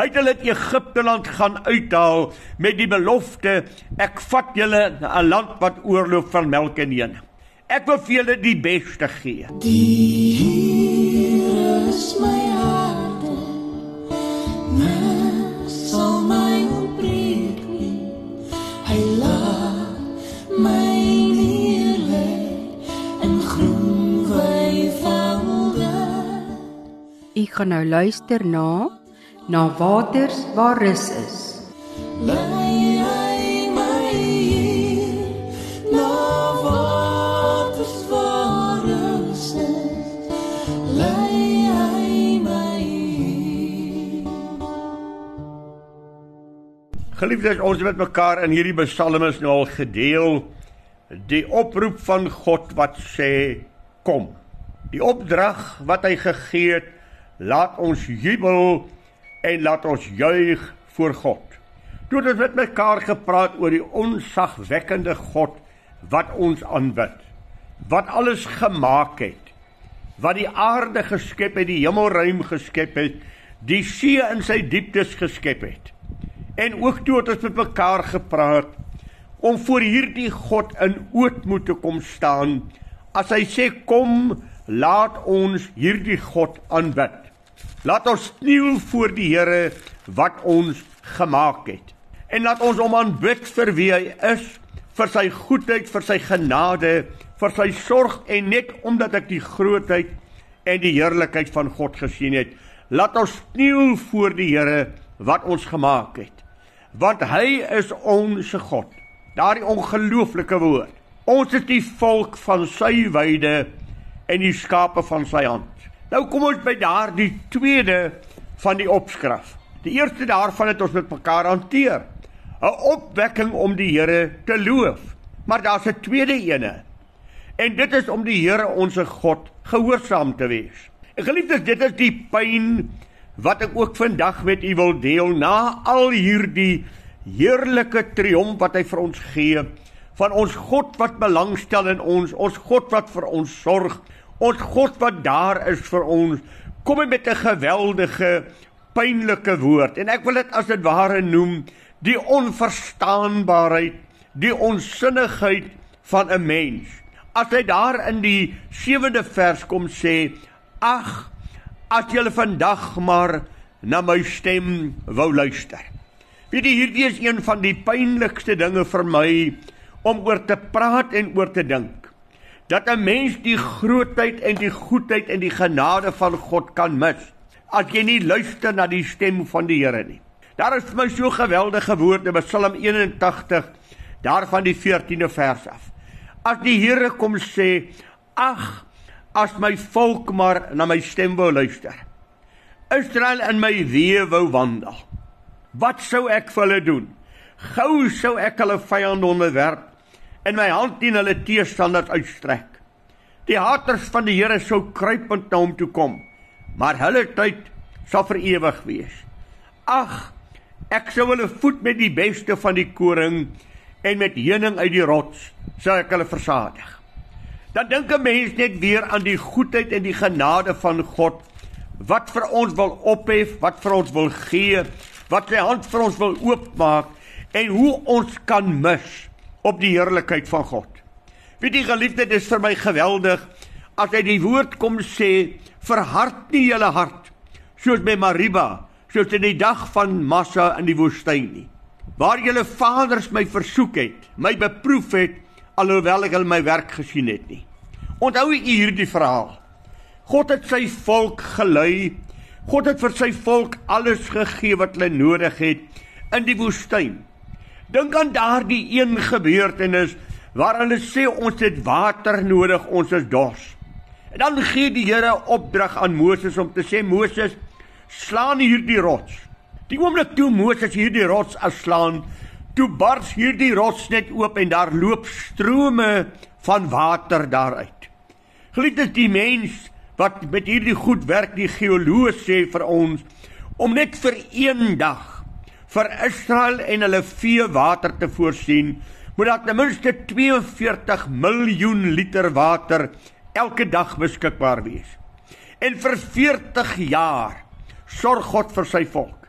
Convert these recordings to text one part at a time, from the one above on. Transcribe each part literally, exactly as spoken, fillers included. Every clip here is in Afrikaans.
Hy het hulle uit Egipteland gaan uithaal met die belofte, ek vat julle na 'n land wat oorloop van melk en honing. Ek wil vir julle die beste gee. Die Here is my harde, niks sal my ontbreek nie. Hy laat my neerlê in groen weivelde. U gaan nou luister na Na waters waar rus is. Lei hy my hier, na waters waar rus is. Lei hy my hier. Geliefdes, ons het met mekaar in hierdie psalmes nou al gedeel die oproep van God wat sê, kom. Die opdrag wat hy gegee het, laat ons jubel en laat ons juig voor God. Toe het met mekaar gepraat oor die onsagwekkende God wat ons aanbid, wat alles gemaak het, wat die aarde geskep het, die hemelruim geskep het, die see in sy dieptes geskep het. En ook toe het ons met mekaar gepraat om voor hierdie God in ootmoed te kom staan, as hy sê, kom, laat ons hierdie God aanbid. Laat ons kniel voor die Here wat ons gemaak het. En laat ons hom aanbid vir wie hy is, vir sy goedheid, vir sy genade, vir sy sorg en net omdat ek die grootheid en die heerlikheid van God gesien het. Laat ons kniel voor die Here wat ons gemaak het. Want hy is ons God. Daardie ongelooflike woord. Ons is die volk van sy weide en die skape van sy hand. Nou kom ons by daar die tweede van die opskrif. Die eerste daarvan het ons met mekaar hanteer. 'n Opwekking om die Here te loof. Maar daar's 'n tweede ene. En dit is om die Here onse God gehoorsaam te wees. En geliefdes, dit is die pyn wat ek ook vandag met u wil deel, na al hierdie heerlike triomf wat hy vir ons gee, van ons God wat belangstel in ons, ons God wat vir ons sorg, ons God wat daar is vir ons, kom hy met 'n geweldige, pynlike woord. En ek wil dit as dit ware noem, die onverstaanbaarheid, die onsinnigheid van 'n mens. As hy daar in die sewende vers kom sê, ag, as julle vandag maar na my stem wou luister. Weet jy, hierdie is een van die pynlikste dinge vir my, om oor te praat en oor te dink. Dat 'n mens die grootheid en die goedheid en die genade van God kan mis, as jy nie luister na die stem van die Here nie. Daar is vir my so geweldige woorde by Psalm eenentagtig, daarvan die veertiende vers af. As die Here kom sê, ag, as my volk maar na my stem wou luister, Israel in my weë wou wandel, wat sou ek vir hulle doen? Gou sou ek hulle vyand onderwerp, en my hand teen hulle teestanders uitstrek. Die haters van die Here sou kruipend na hom toe kom, maar hulle tyd sal vir ewig wees. Ag, ek sou hulle voed met die beste van die koring, en met heuning uit die rots sou ek hulle versadig. Dan dink 'n mens net weer aan die goedheid en die genade van God, wat vir ons wil ophef, wat vir ons wil gee, wat sy hand vir ons wil oopmaak, en hoe ons kan mis op die heerlikheid van God. Weet die geliefde, dit is vir my geweldig, as hy die woord kom sê, verhard nie julle hart, soos by Mariba, soos in die dag van Massa in die woestyn nie, waar julle vaders my versoek het, my beproef het, alhoewel ek hulle my werk gesien het nie. Onthou u hierdie verhaal. God het sy volk gelei, God het vir sy volk alles gegee wat hulle nodig het in die woestyn. Dink aan daardie een gebeurtenis waar hulle sê ons het water nodig, ons is dors. En dan gee die Here opdrag aan Moses om te sê, Moses, slaan hierdie rots. Die oomblik toe Moses hierdie rots afslaan, toe bars hierdie rots net oop en daar loop strome van water daaruit. Geliefdes, die mens wat met hierdie goed werk, die geoloog sê vir ons, om net vir een dag vir Israel en hulle vee water te voorsien, moet daar ten minste twee en veertig miljoen liter water elke dag beskikbaar wees. En vir veertig jaar sorg God vir sy volk.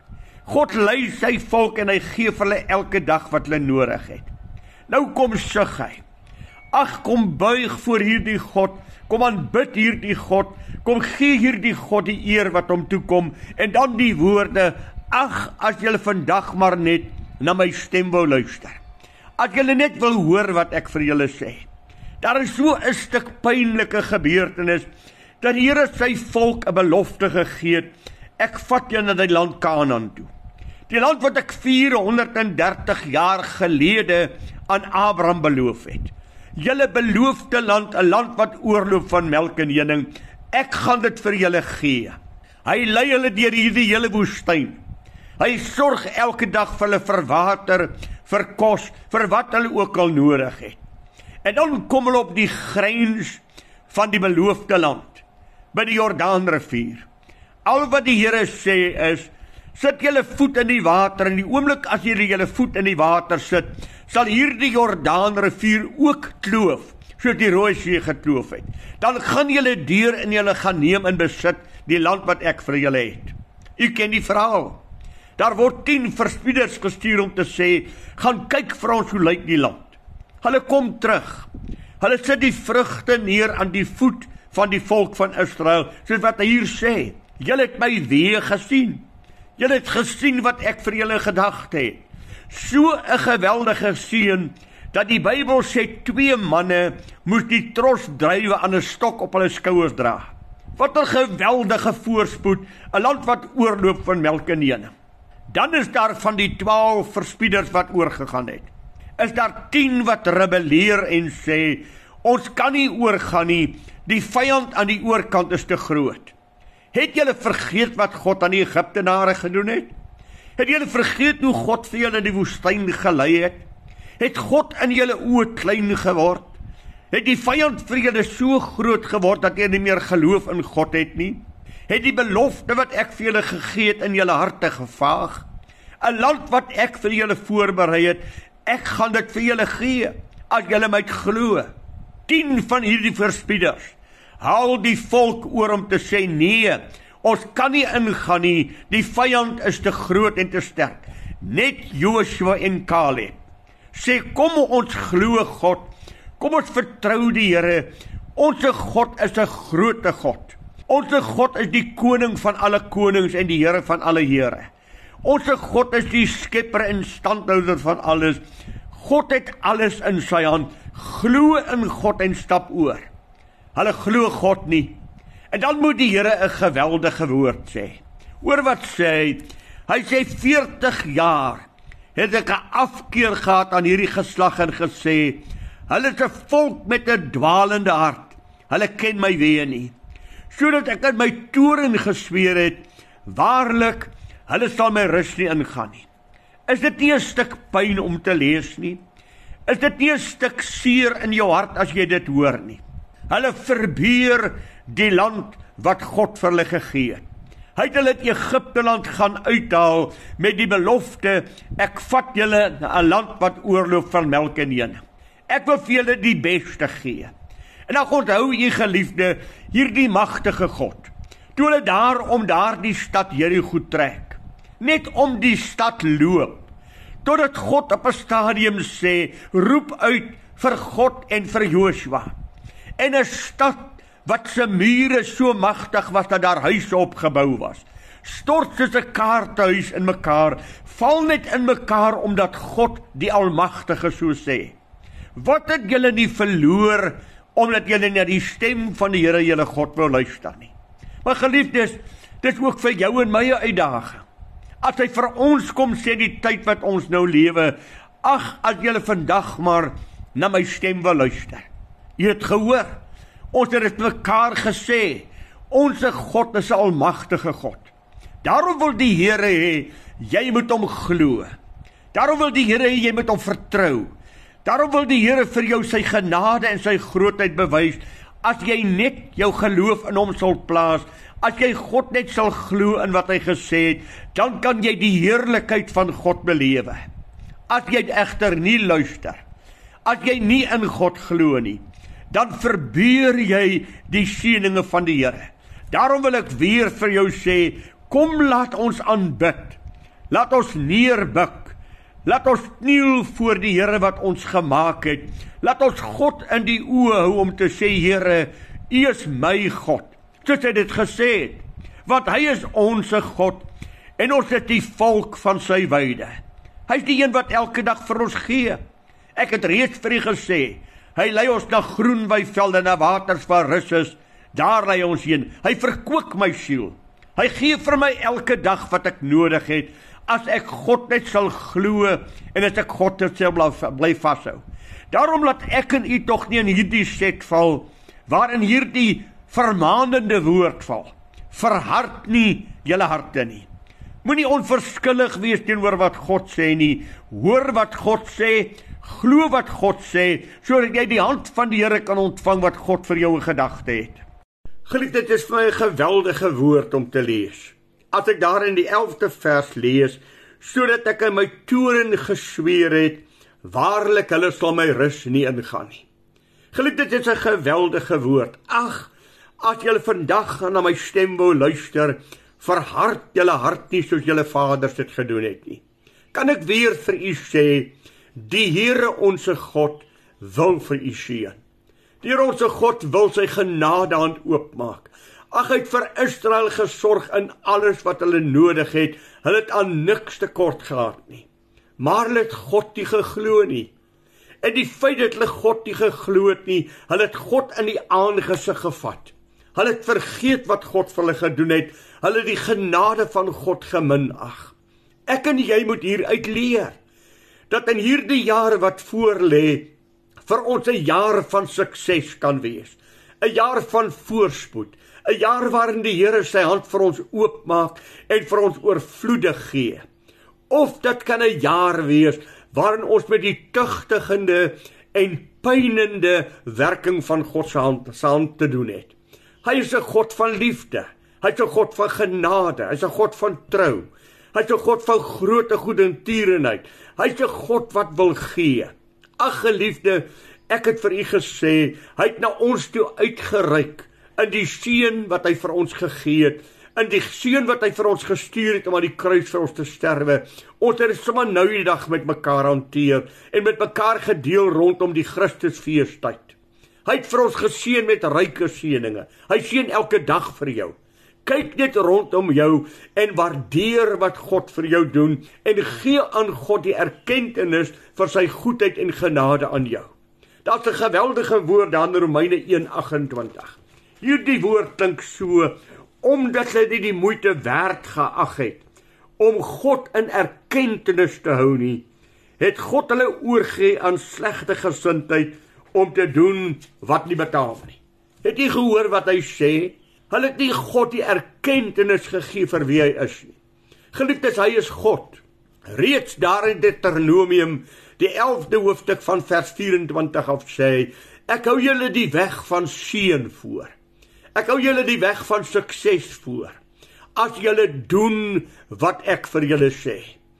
God lei sy volk en hy gee vir hulle elke dag wat hulle nodig het. Nou kom sug hy. Ag, kom buig voor hierdie God, kom aanbid hierdie God, kom gee hierdie God die eer wat hom toekom, en dan die woorde, ag, as julle vandag maar net na my stem wou luister. As julle net wil hoor wat ek vir julle sê. Daar is so 'n stuk pynlike gebeurtenis, dat die Here sy volk 'n belofte gegee het, ek vat julle na die land Kanaan toe. Die land wat ek vierhonderddertig jaar gelede aan Abraham beloof het. Julle beloofde land, 'n land wat oorloop van melk en honing, ek gaan dit vir julle gee. Hy lei hulle deur hierdie hele woestyn. Hy sorg elke dag vir hulle vir water, vir kos, vir wat hulle ook al nodig het. En dan kom hulle op die grens van die beloofde land, by die Jordaanrivier. Al wat die Here sê is, sit julle voet in die water, en die oomblik as julle julle voet in die water sit, sal hierdie Jordaanrivier ook kloof, soos die Rooi See gekloof het. Dan gaan julle deur en julle gaan neem in besit die land wat ek vir julle het. U ken die verhaal. Daar word tien verspieders gestuur om te sê, gaan kyk vir ons hoe lyk die land. Hulle kom terug. Hulle sit die vrugte neer aan die voet van die volk van Israel, soos wat hy hier sê. Julle het my weë gesien. Julle het gesien wat ek vir julle gedagte het. So 'n geweldige seën, dat die Bybel sê twee manne moes die tros drywe aan 'n stok op hulle skouers dra. Wat 'n geweldige voorspoed, 'n land wat oorloop van melk en honing. Dan is daar van die twaalf verspieders wat oorgegaan het. Is daar tien wat rebelleer en sê, ons kan nie oorgaan nie, die vyand aan die oorkant is te groot. Het julle vergeet wat God aan die Egiptenare gedoen het? Het julle vergeet hoe God vir julle in die woestyn gelei het? Het God in julle oë klein geword? Het die vyand vir julle so groot geword dat jy nie meer geloof in God het nie? Het die belofte wat ek vir julle gegee het in julle harte gevaag? 'n Land wat ek vir julle voorberei het, ek gaan dit vir julle gee, as julle my glo. Tien van hierdie verspieders haal die volk oor om te sê, nee, ons kan nie ingaan nie, die vyand is te groot en te sterk. Net Joshua en Caleb sê, kom ons glo God, kom ons vertrou die Here, onse God is 'n groot God. Onse God is die koning van alle konings en die Here van alle here. Onse God is die skepper en standhouder van alles. God het alles in sy hand. Glo in God en stap oor. Hulle glo God nie. En dan moet die Here 'n geweldige woord sê. Hoor wat sê hy? Hy sê veertig jaar het ek 'n afkeer gehad aan hierdie geslag en gesê, hulle is 'n volk met 'n dwaalende hart. Hulle ken my weë nie. Sodat ek in my toorn gesweer het, waarlik, hulle sal my rus nie ingaan nie. Is dit nie 'n stuk pyn om te lees nie? Is dit nie 'n stuk seer in jou hart as jy dit hoor nie? Hulle verbeur die land wat God vir hulle gegee het. Hy het hulle uit Egipte land gaan uithaal met die belofte, ek vat julle na 'n land wat oorloop van melk en honing. Ek wil vir julle die beste gee. En dan onthou jy geliefde, hierdie magtige God, toe hulle daar om daar die stad Jerigo trek, net om die stad loop, totdat God op 'n stadium sê, roep uit vir God en vir Joshua. En 'n stad wat se mure so magtig was dat daar huise opgebou was, stort soos 'n kaarthuis in mekaar, val net in mekaar omdat God die Almagtige so sê. Wat het julle nie verloor omdat julle na die stem van die Here julle God wou luister nie? Maar geliefdes, dit is ook vir jou en my 'n uitdaging. As hy vir ons kom sê die tyd wat ons nou lewe, ag, as julle vandag maar na my stem wil luister. Jy het gehoor, ons het dit mekaar gesê, onse God is 'n almagtige God. Daarom wil die Here hê, jy moet hom glo. Daarom wil die Here hê, jy moet hom vertrou. Daarom wil die Here vir jou sy genade en sy grootheid bewys, as jy net jou geloof in hom sal plaas, as jy God net sal glo in wat hy gesê het, dan kan jy die heerlikheid van God belewe. As jy egter nie luister, as jy nie in God glo nie, dan verbeur jy die seëninge van die Here. Daarom wil ek weer vir jou sê, kom laat ons aanbid. Laat ons neerbuk. Laat ons kniel voor die Here wat ons gemaak het. Laat ons God in die oë hou om te sê, Here, U is my God. Soos hy dit gesê het. Want hy is ons God en ons is die volk van sy weide. Hy is die een wat elke dag vir ons gee. Ek het reeds vir u gesê, hy lei ons na groen weivelde, na waters waar rus is. Daar lei ons heen. Hy verkoop my siel. Hy gee vir my elke dag wat ek nodig het, as ek God net sal glo, en as ek God net sal bly vashou. Daarom laat ek en u tog nie in hierdie set val, waarin hierdie vermaanende woord val. Verhard nie julle harte nie. Moenie onverskillig wees teenoor wat God sê nie. Hoor wat God sê, glo wat God sê, sodat jy die hand van die Here kan ontvang wat God vir jou in gedagte het. Geliefde, dit is vir my 'n geweldige woord om te lees. As ek daar in die elfde vers lees, sodat ek in my toren gesweer het, waarlik hulle sal my rus nie ingaan nie. Geliefde, dit is 'n geweldige woord. Ag, as julle vandag na my stem wou luister, verhard julle hart nie soos julle vaders dit gedoen het nie. Kan ek weer vir u sê, die Here onse God wil vir u seën. Die Here onse God wil sy genade hand oopmaak. Ag, hy het vir Israel gesorg in alles wat hulle nodig het. Hulle het aan niks tekort gehad nie. Maar hulle het God nie geglo nie. En die feit dat hulle God nie geglo het nie, hulle het God in die aangesig gevat. Hulle het vergeet wat God vir hulle gedoen het. Hulle het die genade van God geminag. Ek en jy moet hieruit leer, dat in hierdie jare wat voor lê, vir ons 'n jaar van sukses kan wees. 'n Jaar van voorspoed. 'n Jaar waarin die Here sy hand vir ons oopmaak en vir ons oorvloedig gee. Of dit kan 'n jaar wees waarin ons met die tugtigende en pynende werking van God se hand, se hand te doen het. Hy is 'n God van liefde. Hy is 'n God van genade. Hy is 'n God van trou. Hy is 'n God van groote goedertierenheid. Hy is 'n God wat wil gee. Ag geliefde, ek het vir u gesê, hy het na ons toe uitgereik in die seën wat hy vir ons gegee het, in die seën wat hy vir ons gestuur het om aan die kruis vir ons te sterwe. Ons het dit sommer nou die dag met mekaar hanteer en met mekaar gedeel rondom die Christusfeestyd. Hy het vir ons geseën met ryke seëninge. Hy seën elke dag vir jou. Kyk net rondom jou en waardeer wat God vir jou doen en gee aan God die erkentenis vir sy goedheid en genade aan jou. Daar's 'n geweldige woord daar in Romeine een agt-en-twintig. Hierdie woord klink so, omdat hulle dit die moeite werd geag het om God in erkentenis te hou nie, het God hulle oorgegee aan slegte gesindheid om te doen wat nie betaal nie. Het jy gehoor wat hy sê? Hulle het nie God die erkentenis gegee vir wie hy is nie. Geliefdes, hy is God. Reeds daar in Deuteronomium, die elfde hoofstuk van vers vyf-en-twintig af sê, ek hou julle die weg van seën voor. Ek hou julle die weg van sukses voor. As julle doen wat ek vir julle sê.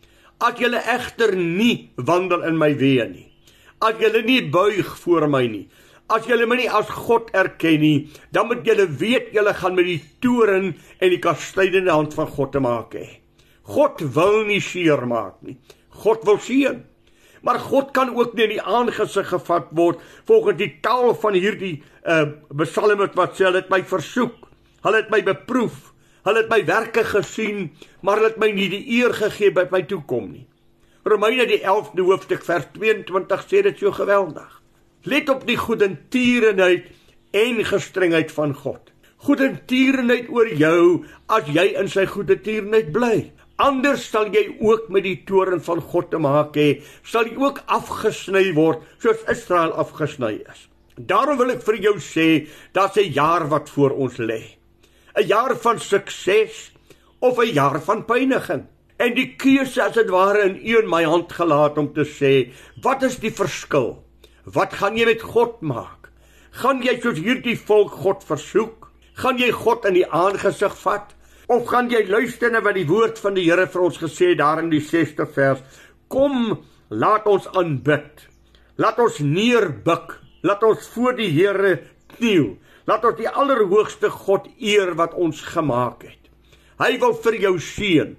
As julle egter nie wandel in my weë nie. As julle nie buig voor my nie. As julle my nie as God erken nie, dan moet julle weet julle gaan met die toren en die kastydende hand van God te maak hê. God wil nie seer maak nie. God wil seën. Maar God kan ook nie in die aangesig gevat word volgens die taal van hierdie uh, psalmist wat sê, hulle het my versoek, hulle het my beproef, hulle het my werke gesien, maar hulle het my nie die eer gegee by my toekom nie. Romeine die elfde hoofstuk vers twee-en-twintig sê dit so geweldig. Let op die goedertierenheid en gestrengheid van God. Goedertierenheid oor jou as jy in sy goedertierenheid bly. Anders sal jy ook met die toren van God te maak hê, sal jy ook afgesny word soos Israel afgesny is. Daarom wil ek vir jou sê, daar's 'n jaar wat voor ons lê. 'n Jaar van sukses of 'n jaar van pyniging. En die keuse as dit ware in u en my hand gelaat om te sê, wat is die verskil? Wat gaan jy met God maak? Gaan jy soos hierdie volk God versoek? Gaan jy God in die aangesig vat? Of gaan jy luister na wat die woord van die Here vir ons gesê daar in die sesde vers? Kom, laat ons aanbid. Laat ons neerbuk. Laat ons voor die Here kniel. Laat ons die allerhoogste God eer wat ons gemaak het. Hy wil vir jou seën.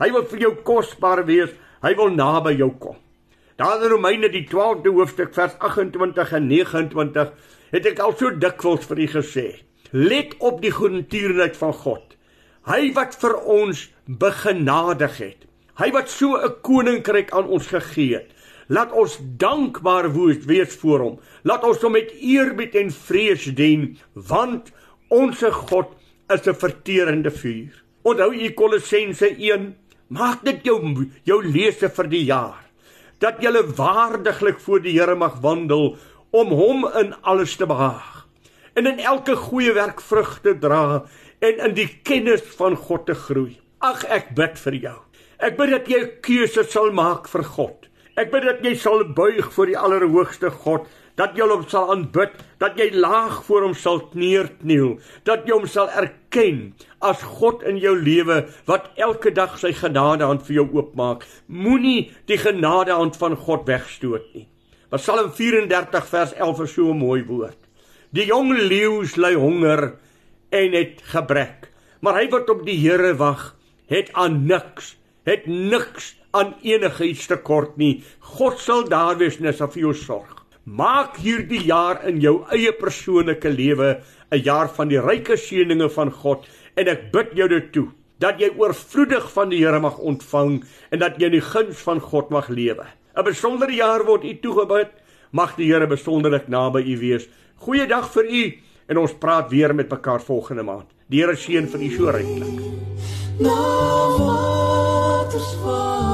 Hy wil vir jou kosbaar wees, hy wil naby jou kom. Daar in Romeine die twaalfde hoofstuk vers agt-en-twintig en nege-en-twintig het ek al so dikwels vir u gesê. Let op die goedertierenheid van God. Hy wat vir ons begenadig het. Hy wat so 'n koninkryk aan ons gegee het. Laat ons dankbaar wees voor hom. Laat ons hom met eerbied en vrees dien, want onse God is 'n verterende vuur. Onthou u Kolossense een, maak dit jou, jou lese vir die jaar, dat jy waardiglik voor die Here mag wandel, om hom in alles te behaag, en in elke goeie werk vrug te dra, en in die kennis van God te groei. Ag, ek bid vir jou. Ek bid dat jy 'n keuse sal maak vir God. Ek bid dat jy sal buig voor die Allerhoogste God, dat jy hom sal aanbid, dat jy laag voor hom sal neerkniel, dat jy hom sal erken as God in jou lewe, wat elke dag sy genadehand vir jou oopmaak. Moenie die genadehand van God wegstoot nie. Maar Psalm vyf-en-dertig vers elf is so 'n mooi woord. Die jong leeu's ly honger en het gebrek, maar hy wat op die Here wag, het aan niks, het niks aan enige iets tekort nie. God sal daar wees en hy sal vir jou sorg. Maak hierdie jaar in jou eie persoonlike lewe 'n jaar van die ryke seëninge van God, en ek bid jou dit toe, dat jy oorvloedig van die Here mag ontvang, en dat jy in die guns van God mag lewe. 'n Besondere jaar word u toegebid, mag die Here besonderlik naby u wees. Goeiedag vir u, en ons praat weer met mekaar volgende maand. Die Here seën vir u so ryklik. Na waters van